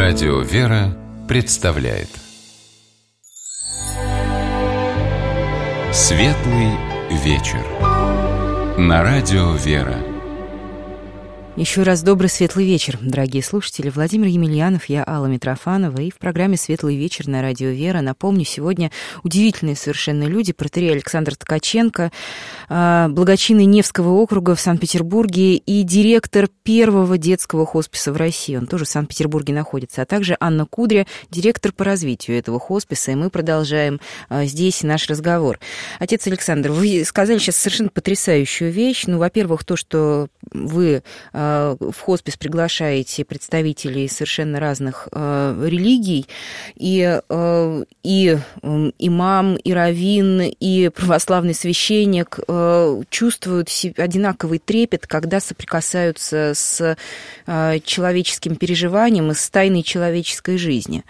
Радио «Вера» представляет Светлый вечер на Радио «Вера». Еще раз добрый светлый вечер, дорогие слушатели. Владимир Емельянов, я Алла Митрофанова. И в программе «Светлый вечер» на Радио «Вера». Напомню, сегодня удивительные совершенно люди. Протоиерей Александр Ткаченко, благочинный Невского округа в Санкт-Петербурге и директор первого детского хосписа в России. Он тоже в Санкт-Петербурге находится. А также Анна Кудря, директор по развитию этого хосписа. И мы продолжаем здесь наш разговор. Отец Александр, вы сказали сейчас совершенно потрясающую вещь. Ну, во-первых, то, что вы в хоспис приглашаете представителей совершенно разных религий, и имам, и раввин, и православный священник чувствуют одинаковый трепет, когда соприкасаются с человеческим переживанием и с тайной человеческой жизни.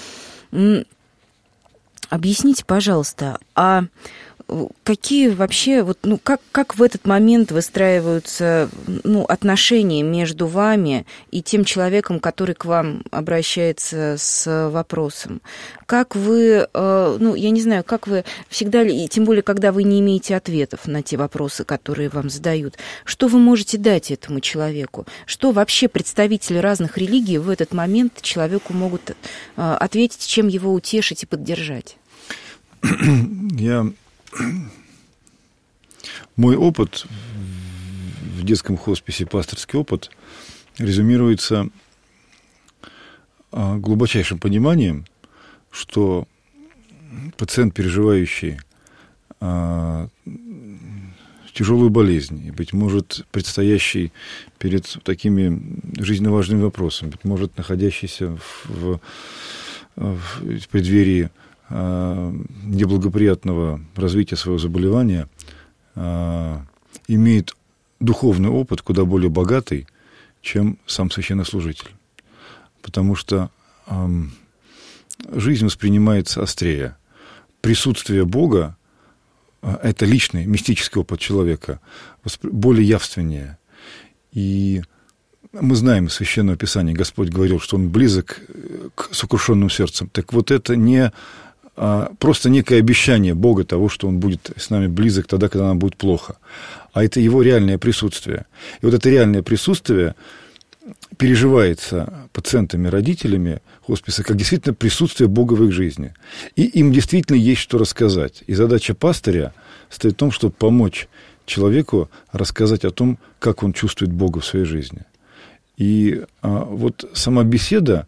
Объясните, пожалуйста, а какие вообще, как в этот момент выстраиваются отношения между вами и тем человеком, который к вам обращается с вопросом? Как вы, я не знаю, как вы всегда, и тем более, когда вы не имеете ответов на те вопросы, которые вам задают, что вы можете дать этому человеку? Что вообще представители разных религий в этот момент человеку могут ответить, чем его утешить и поддержать? Мой опыт в детском хосписе, пасторский опыт, резюмируется глубочайшим пониманием, что пациент, переживающий тяжелую болезнь, и, быть может, предстоящий перед такими жизненно важными вопросами, быть может, находящийся в преддверии неблагоприятного развития своего заболевания, имеет духовный опыт куда более богатый, чем сам священнослужитель. Потому что жизнь воспринимается острее. Присутствие Бога – это личный, мистический опыт человека, более явственнее. И мы знаем из Священного Писания, Господь говорил, что Он близок к сокрушенным сердцам. Так вот это не просто некое обещание Бога того, что Он будет с нами близок тогда, когда нам будет плохо. А это Его реальное присутствие. И вот это реальное присутствие переживается пациентами, родителями хосписа как действительно присутствие Бога в их жизни. И им действительно есть что рассказать. И задача пастыря стоит в том, чтобы помочь человеку рассказать о том, как он чувствует Бога в своей жизни. И вот сама беседа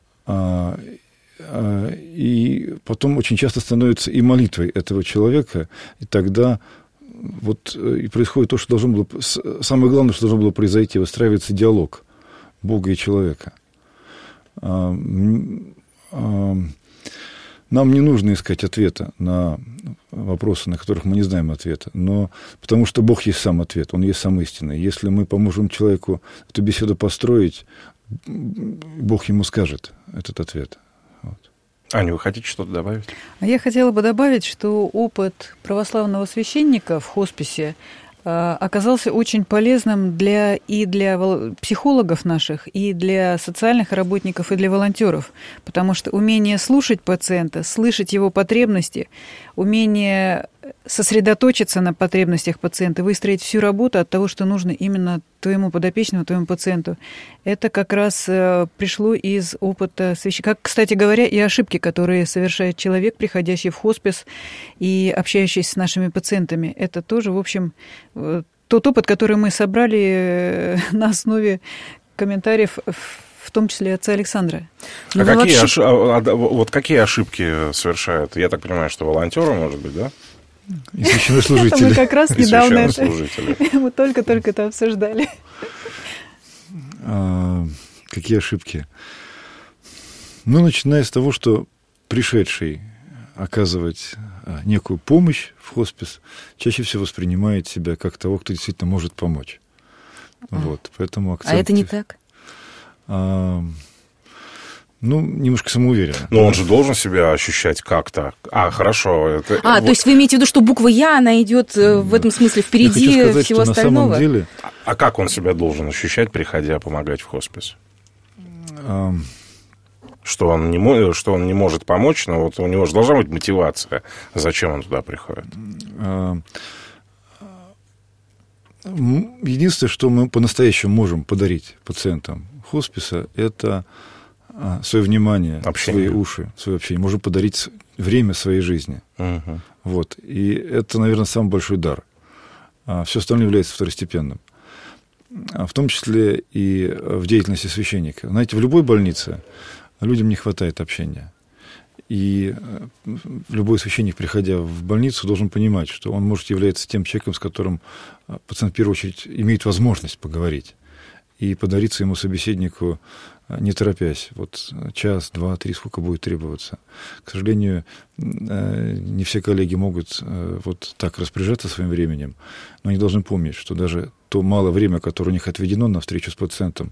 и потом очень часто становится и молитвой этого человека, и тогда и происходит то, что должно было, самое главное, что должно было произойти, выстраивается диалог Бога и человека. Нам не нужно искать ответа на вопросы, на которых мы не знаем ответа, но потому что Бог есть сам ответ, Он есть сам истинный. Если мы поможем человеку эту беседу построить, Бог ему скажет этот ответ. Вот. Аня, вы хотите что-то добавить? Я хотела бы добавить, что опыт православного священника в хосписе оказался очень полезным для психологов наших, и для социальных работников, и для волонтеров, потому что умение слушать пациента, слышать его потребности, умение сосредоточиться на потребностях пациента, выстроить всю работу от того, что нужно именно твоему подопечному, твоему пациенту, это как раз пришло из опыта священника. Как, кстати говоря, и ошибки, которые совершает человек, приходящий в хоспис и общающийся с нашими пациентами. Это тоже, в общем, тот опыт, который мы собрали на основе комментариев, в том числе отца Александра. Какие ошибки совершают? Я так понимаю, что волонтеры, может быть, да? И священнослужители. Мы как раз недавно мы только это обсуждали. Какие ошибки? Начиная с того, что пришедший оказывать некую помощь в хоспис чаще всего воспринимает себя как того, кто действительно может помочь. Вот, поэтому акцент... А это не так? Немножко самоуверенно. Но он же должен себя ощущать как-то. Хорошо. То есть вы имеете в виду, что буква «Я», она идет в этом смысле впереди сказать, всего остального? На самом деле... А как он себя должен ощущать, приходя помогать в хоспис? что он не может помочь, но вот у него же должна быть мотивация, зачем он туда приходит. Единственное, что мы по-настоящему можем подарить пациентам хосписа, это свое внимание, общение. свои уши, свое общение. Можем подарить время своей жизни. Угу. Вот. И это, наверное, самый большой дар. Все остальное является второстепенным. В том числе и в деятельности священника. Знаете, в любой больнице людям не хватает общения. И любой священник, приходя в больницу, должен понимать, что он может являться тем человеком, с которым пациент в первую очередь имеет возможность поговорить. И подарить своему собеседнику, не торопясь, вот час, два, три, сколько будет требоваться. К сожалению, не все коллеги могут вот так распоряжаться своим временем, но они должны помнить, что даже то малое время, которое у них отведено на встречу с пациентом,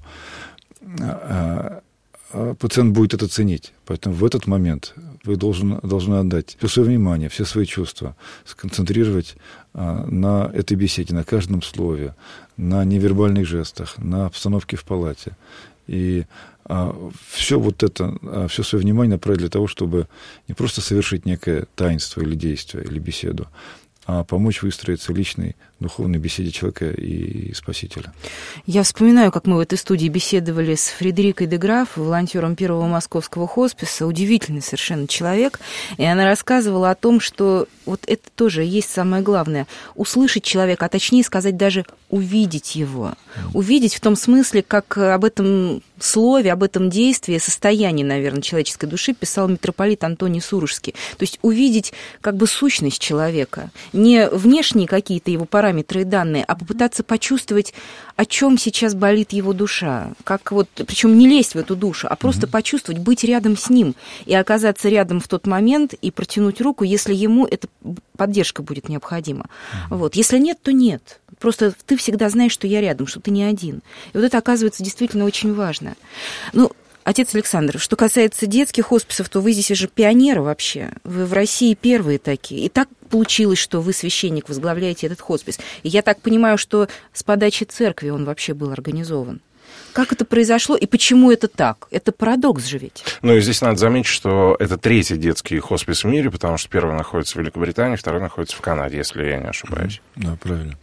пациент будет это ценить. Поэтому в этот момент вы должны отдать все свое внимание, все свои чувства, сконцентрировать на этой беседе, на каждом слове, на невербальных жестах, на обстановке в палате. И все вот это, все свое внимание направить для того, чтобы не просто совершить некое таинство или действие, или беседу, а помочь выстроиться личной духовной беседе человека и Спасителя. Я вспоминаю, как мы в этой студии беседовали с Фредерикой де Граф, волонтером первого московского хосписа, удивительный совершенно человек, и она рассказывала о том, что вот это тоже есть самое главное — услышать человека, а точнее сказать даже увидеть его. Увидеть в том смысле, как об этом слове, об этом действии, состоянии, наверное, человеческой души писал митрополит Антоний Сурожский. То есть увидеть как бы сущность человека, не внешние какие-то его параметры и данные, а попытаться почувствовать, о чем сейчас болит его душа. Как вот, причем не лезть в эту душу, а просто почувствовать, быть рядом с ним и оказаться рядом в тот момент и протянуть руку, если ему эта поддержка будет необходима. Вот. Если нет, то нет. Просто ты всегда знаешь, что я рядом, что ты не один. И вот это, оказывается, действительно очень важно. Ну, отец Александр, что касается детских хосписов, то вы здесь уже пионеры вообще. Вы в России первые такие. И так получилось, что вы, священник, возглавляете этот хоспис. И я так понимаю, что с подачи церкви он вообще был организован. Как это произошло и почему это так? Это парадокс же ведь. Ну, и здесь надо заметить, что это третий детский хоспис в мире, потому что первый находится в Великобритании, второй находится в Канаде, если я не ошибаюсь. Да, правильно.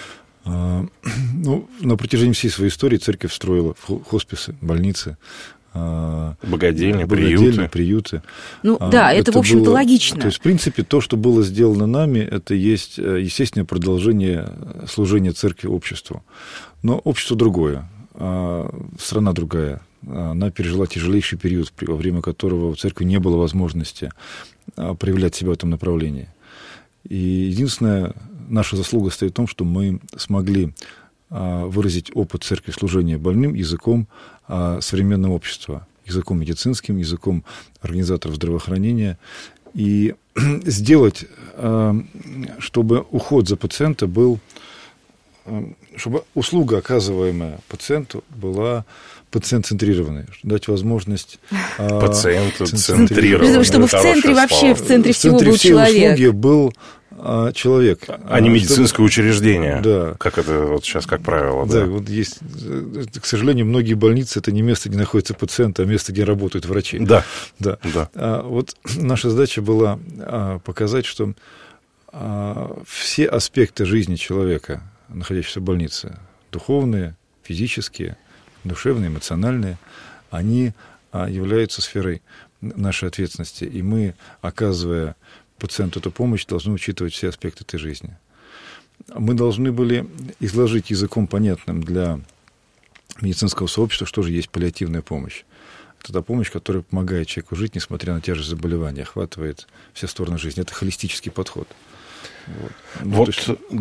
Ну, на протяжении всей своей истории церковь строила хосписы, больницы, богадельни, приюты. Ну да, это в общем-то, было, логично. То есть, в принципе, то, что было сделано нами, это есть естественное продолжение служения церкви обществу. Но общество другое, страна другая. Она пережила тяжелейший период, во время которого у церкви не было возможности проявлять себя в этом направлении. И единственная наша заслуга стоит в том, что мы смогли выразить опыт церкви служения больным языком современного общества, языком медицинским, языком организаторов здравоохранения, и сделать, чтобы уход за пациента был, чтобы услуга, оказываемая пациенту, была пациент-центрированной, дать возможность пациенту-центрированной. Чтобы в центре вообще, в центре всего был человек. В центре всей услуги был человек. А не медицинское учреждение, да. Как это вот сейчас, как правило. Да, вот есть, к сожалению, многие больницы — это не место, где находится пациент, а место, где работают врачи. Да. Вот наша задача была показать, что все аспекты жизни человека, находящегося в больнице, духовные, физические, душевные, эмоциональные, они являются сферой нашей ответственности. И мы, оказывая пациенту эту помощь, должны учитывать все аспекты этой жизни. Мы должны были изложить языком понятным для медицинского сообщества, что же есть паллиативная помощь. Это та помощь, которая помогает человеку жить, несмотря на тяжесть заболевания, охватывает все стороны жизни. Это холистический подход. Вот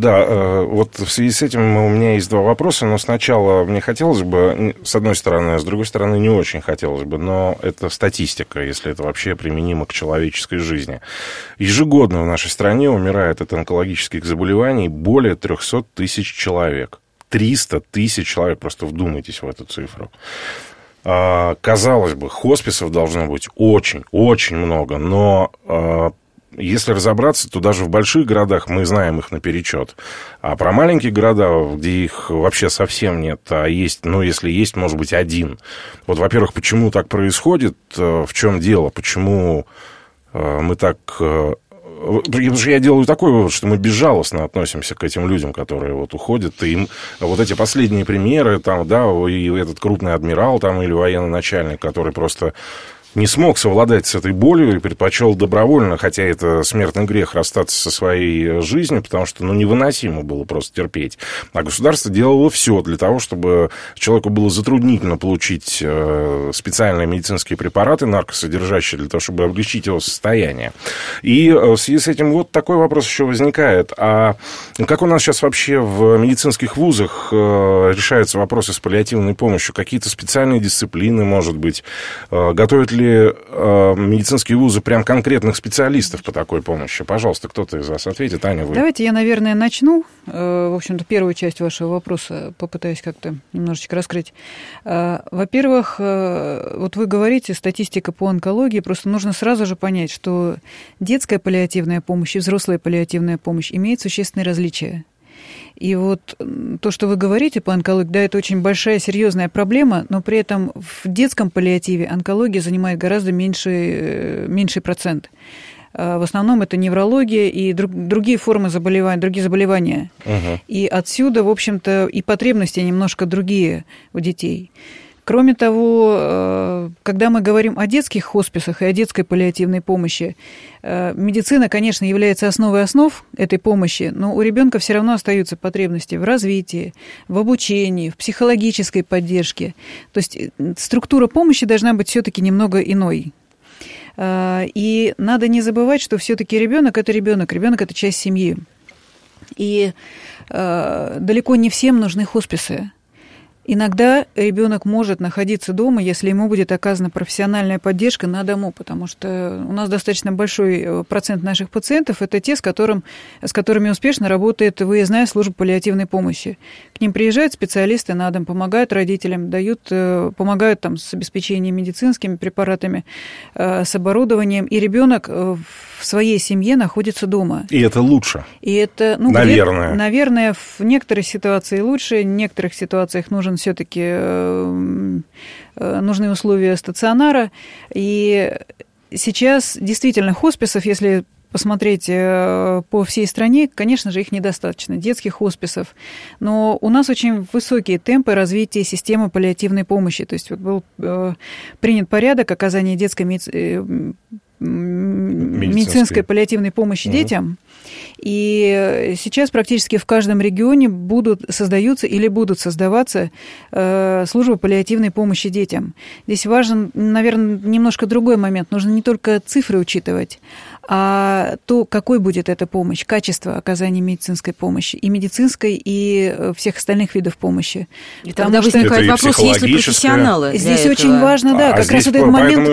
в связи с этим у меня есть два вопроса, но сначала мне хотелось бы, с одной стороны, а с другой стороны не очень хотелось бы, но это статистика, если это вообще применимо к человеческой жизни. Ежегодно в нашей стране умирает от онкологических заболеваний более 300 тысяч человек. 300 тысяч человек, просто вдумайтесь в эту цифру. Казалось бы, хосписов должно быть очень, очень много, но если разобраться, то даже в больших городах мы знаем их наперечет. А про маленькие города, где их вообще совсем нет, а есть, ну, если есть, может быть, один. Вот, во-первых, почему так происходит, в чем дело, почему мы так... Потому что я делаю такой вывод, что мы безжалостно относимся к этим людям, которые вот уходят. И им вот эти последние примеры, там, да, и этот крупный адмирал там, или военный начальник, который просто не смог совладать с этой болью и предпочел добровольно, хотя это смертный грех, расстаться со своей жизнью, потому что, ну, невыносимо было просто терпеть. А государство делало все для того, чтобы человеку было затруднительно получить специальные медицинские препараты, наркосодержащие, для того, чтобы облегчить его состояние. И в связи с этим вот такой вопрос еще возникает. А как у нас сейчас вообще в медицинских вузах решаются вопросы с паллиативной помощью? Какие-то специальные дисциплины, может быть? Готовят ли медицинские вузы прям конкретных специалистов по такой помощи? Пожалуйста, кто-то из вас ответит. Аня, вы. Давайте я, наверное, начну. В общем-то, первую часть вашего вопроса попытаюсь как-то немножечко раскрыть. Во-первых, вот вы говорите, статистика по онкологии, просто нужно сразу же понять, что детская паллиативная помощь и взрослая паллиативная помощь имеют существенные различия. И вот то, что вы говорите по онкологии, да, это очень большая, серьезная проблема, но при этом в детском паллиативе онкология занимает гораздо меньший процент. В основном это неврология и другие формы заболеваний, другие заболевания. Угу. И отсюда, в общем-то, и потребности немножко другие у детей. Кроме того, когда мы говорим о детских хосписах и о детской паллиативной помощи, медицина, конечно, является основой основ этой помощи, но у ребенка все равно остаются потребности в развитии, в обучении, в психологической поддержке. То есть структура помощи должна быть все-таки немного иной. И надо не забывать, что все-таки ребенок это часть семьи. И далеко не всем нужны хосписы. Иногда ребенок может находиться дома, если ему будет оказана профессиональная поддержка на дому, потому что у нас достаточно большой процент наших пациентов – это те, с которыми успешно работает выездная служба паллиативной помощи. К ним приезжают специалисты на дом, помогают родителям, помогают там с обеспечением медицинскими препаратами, с оборудованием, и ребенок в своей семье находится дома. И это лучше. И это, наверное, в некоторых ситуациях лучше, в некоторых ситуациях нужны условия стационара. И сейчас действительно хосписов, если посмотреть по всей стране, конечно же, их недостаточно, детских хосписов. Но у нас очень высокие темпы развития системы паллиативной помощи. То есть вот был принят порядок оказания детской медицинской паллиативной помощи детям. И сейчас практически в каждом регионе создаются или будут создаваться службы паллиативной помощи детям. Здесь важен, наверное, немножко другой момент. Нужно не только цифры учитывать, а то, какой будет эта помощь, качество оказания медицинской помощи, и медицинской, и всех остальных видов помощи. И тогда возникает вопрос, есть ли профессионалы. Здесь очень важно, да, как раз вот этот момент,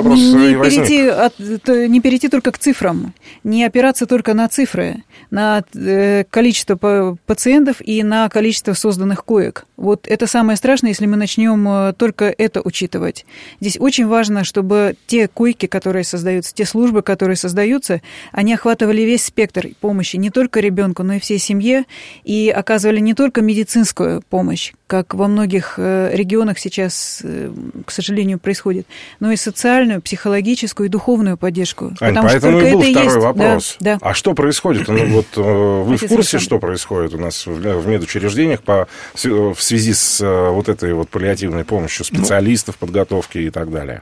не перейти только к цифрам, не опираться только на цифры, на количество пациентов и на количество созданных коек. Вот это самое страшное, если мы начнем только это учитывать. Здесь очень важно, чтобы те койки, которые создаются, те службы, которые создаются, они охватывали весь спектр помощи, не только ребенку, но и всей семье, и оказывали не только медицинскую помощь, как во многих регионах сейчас, к сожалению, происходит, но и социальную, психологическую и духовную поддержку. Ань, поэтому и был второй вопрос. Да. А что происходит? Вы в курсе, что происходит у нас в медучреждениях в связи с вот этой вот паллиативной помощью специалистов, подготовки и так далее?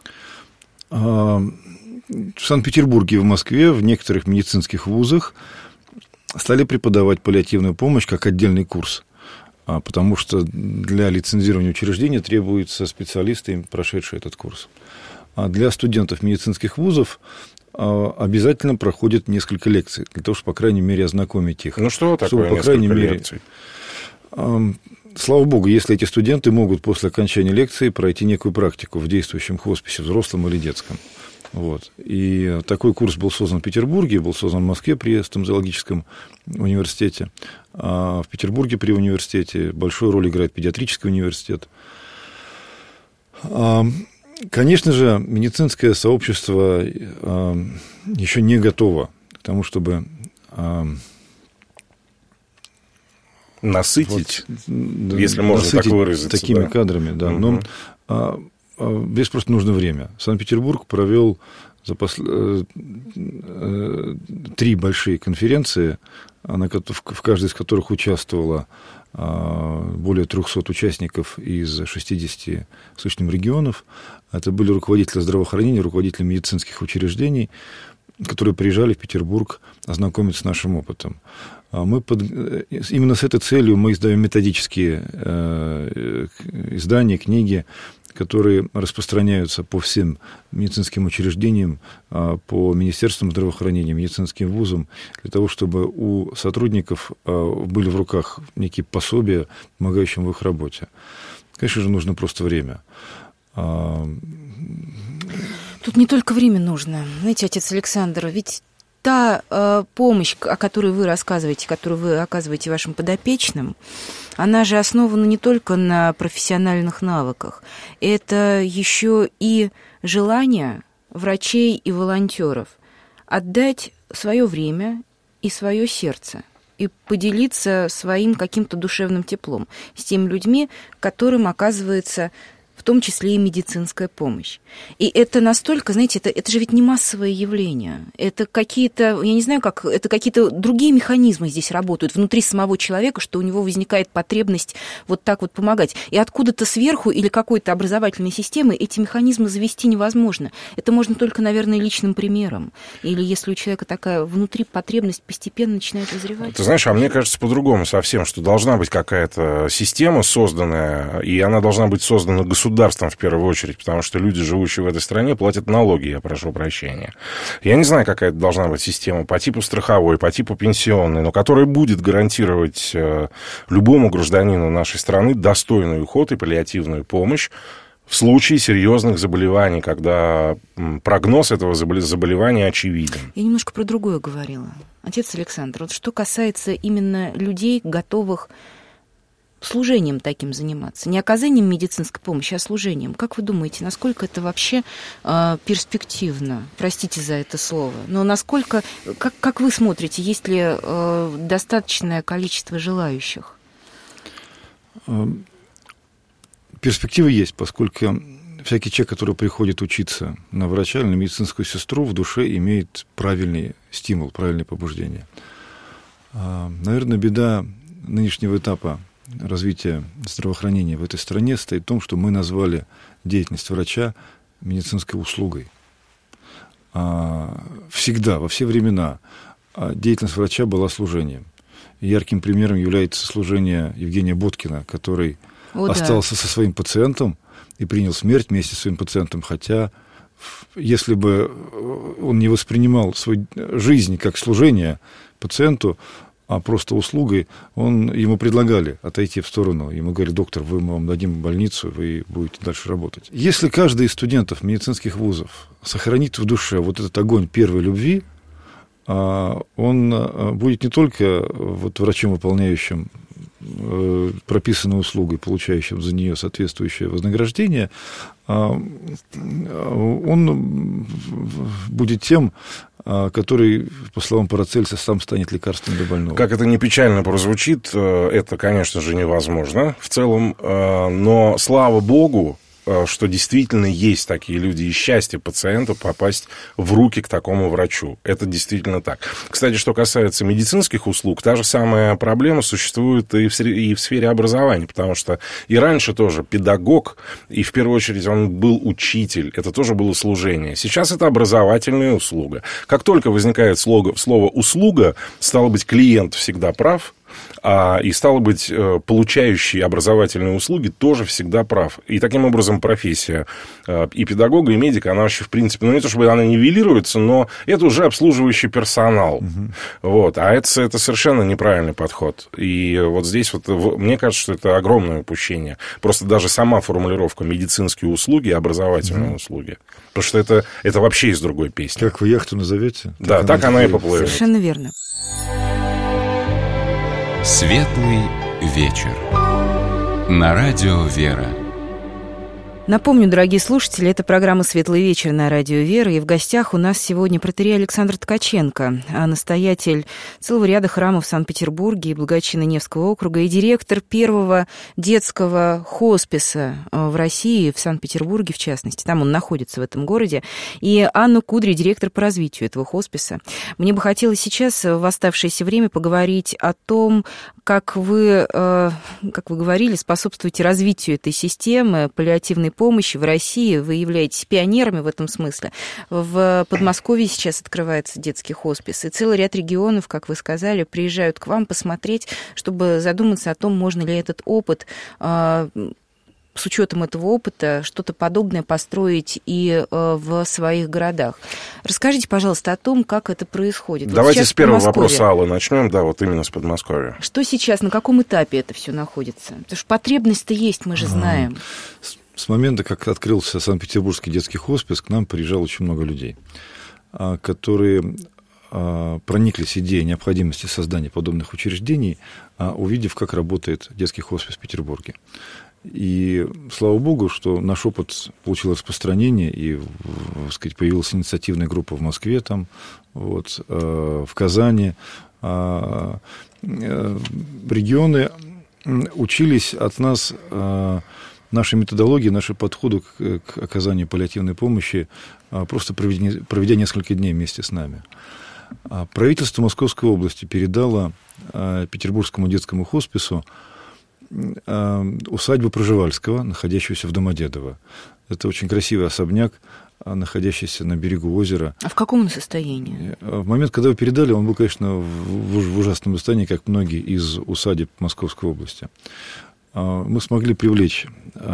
В Санкт-Петербурге и в Москве в некоторых медицинских вузах стали преподавать паллиативную помощь как отдельный курс, потому что для лицензирования учреждения требуются специалисты, прошедшие этот курс. А для студентов медицинских вузов обязательно проходят несколько лекций, для того, чтобы, по крайней мере, ознакомить их. Ну, что такое несколько лекций? Слава богу, если эти студенты могут после окончания лекции пройти некую практику в действующем хосписе, взрослом или детском. Вот. И такой курс был создан в Петербурге, был создан в Москве при стоматологическом университете. А в Петербурге при университете большую роль играет педиатрический университет. Конечно же, медицинское сообщество еще не готово тому, чтобы насытить, если можно так выразиться. Такими кадрами, да. Но здесь просто нужно время. Санкт-Петербург провел 3 большие конференции, в каждой из которых участвовало более 300 участников из 60 с лишним регионов. Это были руководители здравоохранения, руководители медицинских учреждений, которые приезжали в Петербург ознакомиться с нашим опытом. Именно с этой целью мы издаем методические издания, книги, которые распространяются по всем медицинским учреждениям, по министерствам здравоохранения, медицинским вузам, для того, чтобы у сотрудников были в руках некие пособия, помогающие в их работе. Конечно же, нужно просто время. Тут не только время нужно. Знаете, отец Александр, ведь та помощь, о которой вы рассказываете, которую вы оказываете вашим подопечным, она же основана не только на профессиональных навыках. Это еще и желание врачей и волонтеров отдать свое время и свое сердце и поделиться своим каким-то душевным теплом с теми людьми, которым оказывается в том числе и медицинская помощь. И это настолько, знаете, это же ведь не массовое явление. Это какие-то, я не знаю, это какие-то другие механизмы здесь работают внутри самого человека, что у него возникает потребность вот так вот помогать. И откуда-то сверху или какой-то образовательной системы эти механизмы завести невозможно. Это можно только, наверное, личным примером. Или если у человека такая внутри потребность постепенно начинает вызревать. Ты знаешь, а мне кажется по-другому совсем, что должна быть какая-то система созданная, и она должна быть создана государством в первую очередь, потому что люди, живущие в этой стране, платят налоги, я прошу прощения. Я не знаю, какая это должна быть система по типу страховой, по типу пенсионной, но которая будет гарантировать любому гражданину нашей страны достойный уход и паллиативную помощь в случае серьезных заболеваний, когда прогноз этого заболевания очевиден. Я немножко про другое говорила. Отец Александр, вот что касается именно людей, готовых служением таким заниматься, не оказанием медицинской помощи, а служением. Как вы думаете, насколько это вообще перспективно? Простите за это слово. Но насколько, как вы смотрите, есть ли достаточное количество желающих? Перспективы есть, поскольку всякий человек, который приходит учиться на врача или на медицинскую сестру, в душе имеет правильный стимул, правильное побуждение. Наверное, беда нынешнего этапа развития здравоохранения в этой стране стоит в том, что мы назвали деятельность врача медицинской услугой. Всегда, во все времена деятельность врача была служением. И ярким примером является служение Евгения Боткина, который остался со своим пациентом и принял смерть вместе со своим пациентом, хотя если бы он не воспринимал свою жизнь как служение пациенту, а просто услугой, ему предлагали отойти в сторону. Ему говорили: доктор, мы вам дадим больницу, вы будете дальше работать. Если каждый из студентов медицинских вузов сохранит в душе вот этот огонь первой любви, он будет не только врачом, выполняющим прописанную услугу, получающим за нее соответствующее вознаграждение, он будет тем, который, по словам Парацельса, сам станет лекарством для больного. Как это не печально прозвучит, это, конечно же, невозможно в целом, но, слава богу, что действительно есть такие люди, и счастье пациенту попасть в руки к такому врачу. Это действительно так. Кстати, что касается медицинских услуг, та же самая проблема существует и в сфере образования, потому что и раньше тоже педагог, и в первую очередь он был учитель, это тоже было служение. Сейчас это образовательная услуга. Как только возникает слово «услуга», стало быть, клиент всегда прав, и, стало быть, получающий образовательные услуги тоже всегда прав. И таким образом профессия и педагога, и медика, она вообще, в принципе, не то чтобы она нивелируется, но это уже обслуживающий персонал. Вот. А это совершенно неправильный подход. И вот здесь мне кажется, что это огромное упущение. Просто даже сама формулировка медицинские услуги и образовательные услуги. Потому что это вообще из другой песни. Как вы яхту назовете? Да, так она и поплывет. Совершенно верно. Светлый вечер. На радио «Вера». Напомню, дорогие слушатели, это программа «Светлый вечер» на радио «Вера», и в гостях у нас сегодня протоиерей Александр Ткаченко, настоятель целого ряда храмов в Санкт-Петербурге и Благовещенска Невского округа, и директор первого детского хосписа в России, в Санкт-Петербурге в частности, там он находится в этом городе, и Анна Кудри, директор по развитию этого хосписа. Мне бы хотелось сейчас в оставшееся время поговорить о том, как вы говорили, способствуете развитию этой системы паллиативной помощи в России. Вы являетесь пионерами в этом смысле. В Подмосковье сейчас открывается детский хоспис, и целый ряд регионов, как вы сказали, приезжают к вам посмотреть, чтобы задуматься о том, можно ли этот опыт, с учетом этого опыта, что-то подобное построить и в своих городах. Расскажите, пожалуйста, о том, как это происходит. Давайте с первого вопроса, Аллы, начнем, вот именно с Подмосковья. Что сейчас, на каком этапе это все находится? Потому что потребность-то есть, мы же знаем. С момента, как открылся Санкт-Петербургский детский хоспис, к нам приезжало очень много людей, которые прониклись идеей необходимости создания подобных учреждений, увидев, как работает детский хоспис в Петербурге. И слава богу, что наш опыт получил распространение, и, так сказать, появилась инициативная группа в Москве, там, в Казани. Регионы учились от нас нашей методологии, нашей подходу к оказанию паллиативной помощи, просто проведя несколько дней вместе с нами. Правительство Московской области передало Петербургскому детскому хоспису усадьбу Пржевальского, находящуюся в Домодедово. Это очень красивый особняк, находящийся на берегу озера. А в каком он состоянии? В момент, когда его передали, он был, конечно, в ужасном состоянии, как многие из усадеб Московской области. Мы смогли привлечь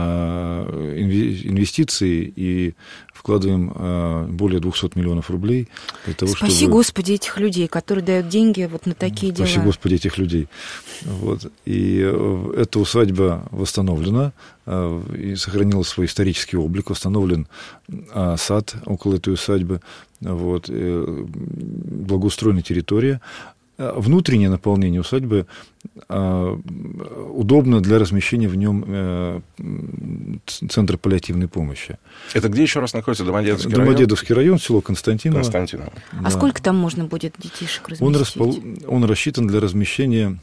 инвестиции и вкладываем более 200 миллионов рублей для того, Спаси, чтобы... Господи, этих людей, которые дают деньги вот на такие дела. Спаси, Господи, этих людей. И эта усадьба восстановлена и сохранила свой исторический облик. Восстановлен сад около этой усадьбы, благоустроена территория. Внутреннее наполнение усадьбы удобно для размещения в нем центра паллиативной помощи. Это где еще раз находится Домодедовский район? Домодедовский район, село Константиново. Да. А сколько там можно будет детишек разместить? Он рассчитан для размещения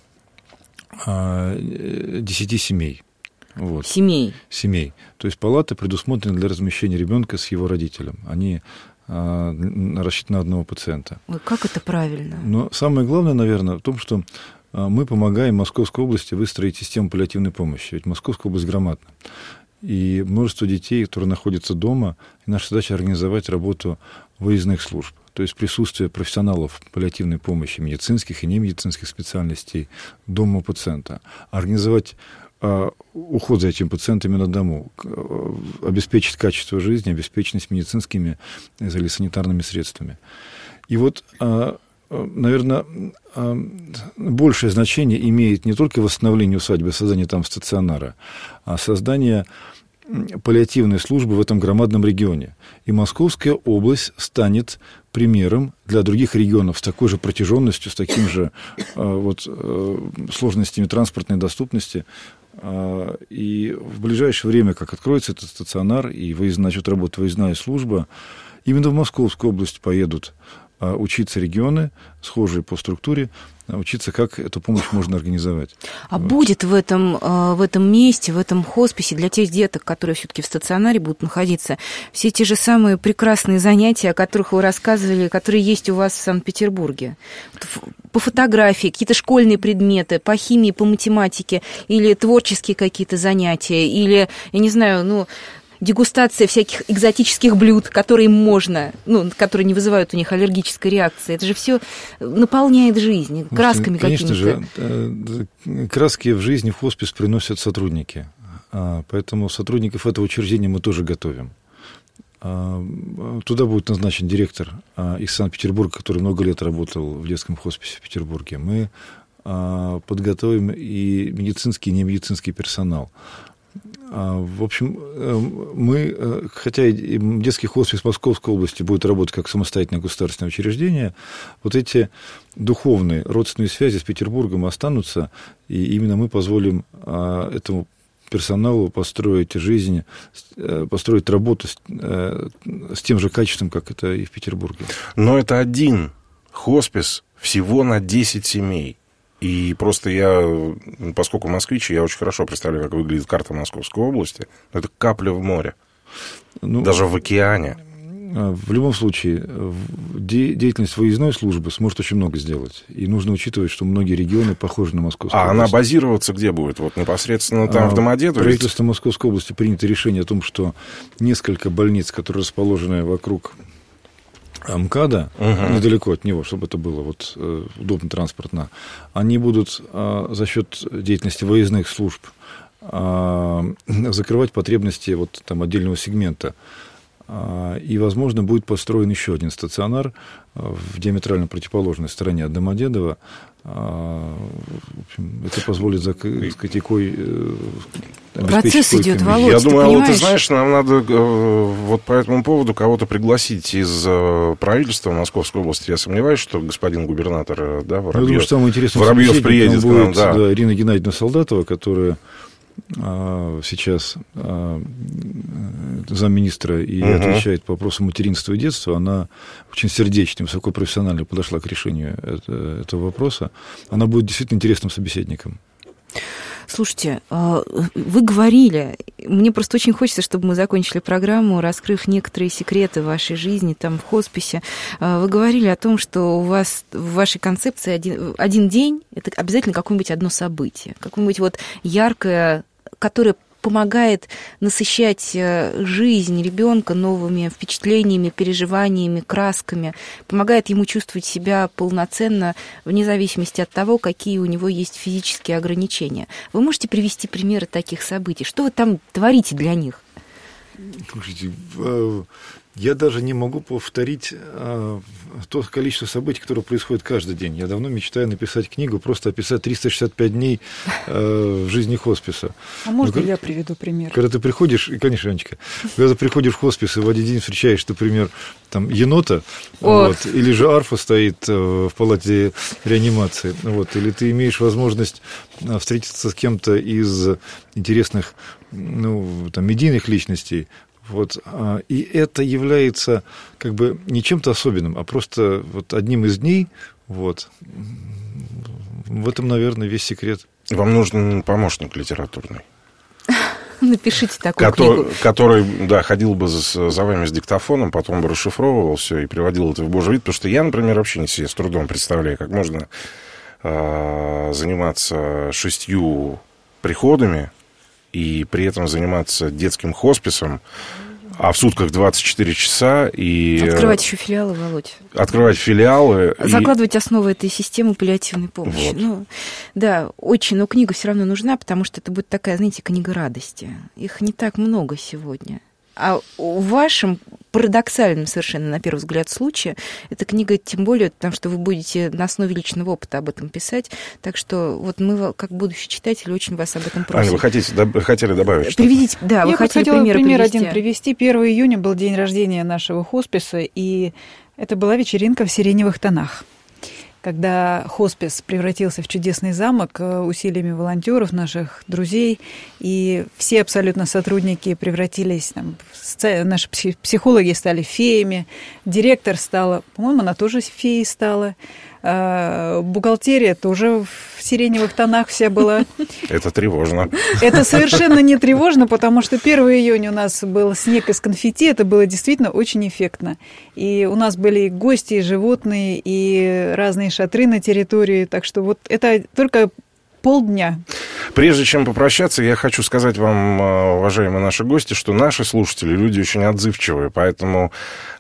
10 семей. Семей. То есть палаты предусмотрены для размещения ребенка с его родителем. Они рассчитаны на одного пациента. Ой, как это правильно? Но самое главное, наверное, в том, что мы помогаем Московской области выстроить систему паллиативной помощи. Ведь Московская область громадна. И множество детей, которые находятся дома, и наша задача организовать работу выездных служб. То есть присутствие профессионалов паллиативной помощи, медицинских и немедицинских специальностей дома у пациента. Организовать уход за этими пациентами на дому, обеспечить качество жизни, обеспеченность медицинскими или санитарными средствами. И наверное, большее значение имеет не только восстановление усадьбы, создание там стационара, а создание паллиативной службы в этом громадном регионе. И Московская область станет примером для других регионов с такой же протяженностью, с такими же сложностями транспортной доступности. И в ближайшее время, как откроется этот стационар и начнет работать выездная служба, именно в Московскую область поедут учиться регионы, схожие по структуре, учиться, как эту помощь можно организовать. А будет в этом месте, в этом хосписе для тех деток, которые все-таки в стационаре будут находиться, все те же самые прекрасные занятия, о которых вы рассказывали, которые есть у вас в Санкт-Петербурге? По фотографии, какие-то школьные предметы, по химии, по математике, или творческие какие-то занятия, или, я не знаю, дегустация всяких экзотических блюд, которые которые не вызывают у них аллергической реакции. Это же все наполняет жизнь красками какими-то. Конечно же, краски в жизни в хоспис приносят сотрудники. Поэтому сотрудников этого учреждения мы тоже готовим. Туда будет назначен директор из Санкт-Петербурга, который много лет работал в детском хосписе в Петербурге. Мы подготовим и медицинский, и немедицинский персонал. В общем, хотя и детский хоспис Московской области будет работать как самостоятельное государственное учреждение, эти духовные, родственные связи с Петербургом останутся, и именно мы позволим этому персоналу построить жизнь, построить работу с тем же качеством, как это и в Петербурге. Но это один хоспис всего на 10 семей. И просто я, поскольку москвич, я очень хорошо представляю, как выглядит карта Московской области. Это капля в море. Даже в океане. В любом случае, деятельность выездной службы сможет очень много сделать. И нужно учитывать, что многие регионы похожи на Московскую область. А она базироваться где будет? Вот непосредственно там, в Домодедово? Правительство Московской области принято решение о том, что несколько больниц, которые расположены вокруг МКАДа, недалеко от него, чтобы это было вот удобно транспортно, они будут за счет деятельности выездных служб закрывать потребности вот там отдельного сегмента. И, возможно, будет построен еще один стационар в диаметрально противоположной стороне от Домодедова. В общем, это позволит, так сказать, процесс идет, Володь, я думаю, понимаешь? Ты знаешь, нам надо вот по этому поводу кого-то пригласить из правительства Московской области. Я сомневаюсь, что господин губернатор, да, Воробьев, думаю, что самый интересный Воробьев приедет к нам. Да. Да, Ирина Геннадьевна Солдатова, которая сейчас замминистра и отвечает по вопросам материнства и детства, она очень сердечно, высокопрофессионально подошла к решению этого вопроса. Она будет действительно интересным собеседником. Слушайте, вы говорили, мне просто очень хочется, чтобы мы закончили программу, раскрыв некоторые секреты вашей жизни там в хосписе. Вы говорили о том, что у вас в вашей концепции один день – это обязательно какое-нибудь одно событие, какое-нибудь вот яркое, которое помогает насыщать жизнь ребенка новыми впечатлениями, переживаниями, красками, помогает ему чувствовать себя полноценно, вне зависимости от того, какие у него есть физические ограничения. Вы можете привести примеры таких событий? Что вы там творите для них? Слушайте, я даже не могу повторить то количество событий, которое происходит каждый день. Я давно мечтаю написать книгу, просто описать 365 дней в жизни хосписа. А можно я приведу пример? Когда ты приходишь, конечно, Анечка, когда ты приходишь в хоспис и в один день встречаешь, например, там, енота, вот, или же арфа стоит в палате реанимации, вот, или ты имеешь возможность встретиться с кем-то из интересных, там, медийных личностей. Вот, и это является как бы не чем-то особенным, а просто вот одним из дней. Вот. В этом, наверное, весь секрет. Вам нужен помощник литературный. Напишите такую книгу. Который, да, ходил бы за вами с диктофоном, потом бы расшифровывал все и приводил это в божий вид. Потому что я, например, вообще не себе с трудом представляю, как можно заниматься 6 приходами и при этом заниматься детским хосписом, а в сутках 24 часа. И открывать еще филиалы, Володь. Открывать филиалы. Закладывать основы этой системы паллиативной помощи. Вот. Да, очень, но книга все равно нужна, потому что это будет такая, знаете, книга радости. Их не так много сегодня. А в вашем парадоксальном совершенно, на первый взгляд, случае, эта книга, тем более, потому что вы будете на основе личного опыта об этом писать, так что вот мы, как будущие читатели, очень вас об этом просим. Аня, вы хотели добавить что-то? Приведите, да, вы хотели пример один привести. 1 июня был день рождения нашего хосписа, и это была вечеринка в сиреневых тонах. Когда хоспис превратился в чудесный замок усилиями волонтеров, наших друзей, и все абсолютно сотрудники превратились, наши психологи стали феями, директор стала, по-моему, она тоже феей стала, бухгалтерия тоже в сиреневых тонах вся была. Это тревожно. Это совершенно не тревожно, потому что 1 июня у нас был снег из конфетти, это было действительно очень эффектно. И у нас были и гости, и животные, и разные шатры на территории, так что вот это только полдня. Прежде чем попрощаться, я хочу сказать вам, уважаемые наши гости, что наши слушатели люди очень отзывчивые, поэтому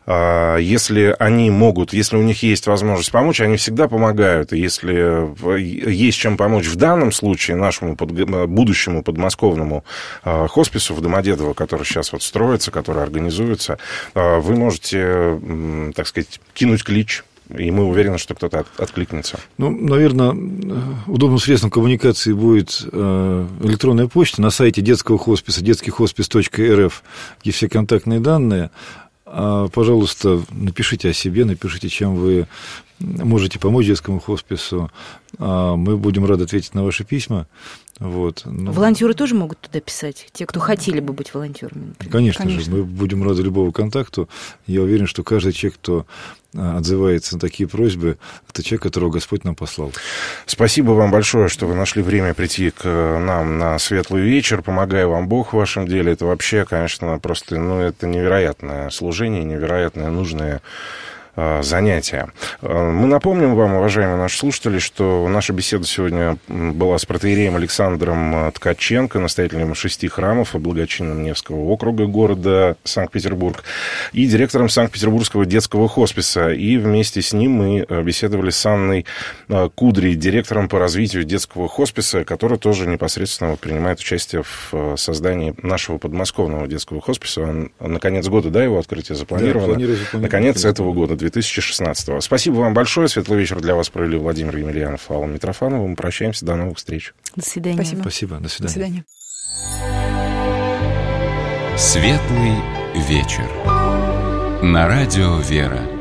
если они могут, если у них есть возможность помочь, они всегда помогают. И если есть чем помочь в данном случае нашему будущему подмосковному хоспису в Домодедово, который сейчас вот строится, который организуется, вы можете, так сказать, кинуть клич. И мы уверены, что кто-то откликнется. Наверное, удобным средством коммуникации будет электронная почта. На сайте детского хосписа, детскийхоспис.рф, есть все контактные данные. Пожалуйста, напишите о себе, напишите, чем вы можете помочь детскому хоспису. Мы будем рады ответить на ваши письма. Вот. Волонтеры тоже могут туда писать? Те, кто хотели бы быть волонтерами, например? Конечно же, мы будем рады любому контакту. Я уверен, что каждый человек, кто отзывается на такие просьбы, это человек, которого Господь нам послал. Спасибо вам большое, что вы нашли время прийти к нам на светлый вечер. Помогай вам Бог в вашем деле. Это вообще, конечно, просто, это невероятное служение, невероятное нужное занятия. Мы напомним вам, уважаемые наши слушатели, что наша беседа сегодня была с протоиереем Александром Ткаченко, настоятелем 6 храмов о благочинном Невского округа города Санкт-Петербург и директором Санкт-Петербургского детского хосписа. И вместе с ним мы беседовали с Анной Кудрей, директором по развитию детского хосписа, который тоже непосредственно принимает участие в создании нашего подмосковного детского хосписа. На конец года, его открытие запланировано? Да, на конец этого года, 2016-го. Спасибо вам большое. Светлый вечер для вас провели Владимир Емельянов и Алла Митрофанова. Мы прощаемся. До новых встреч. До свидания. Спасибо. До свидания. Светлый вечер. На радио «Вера».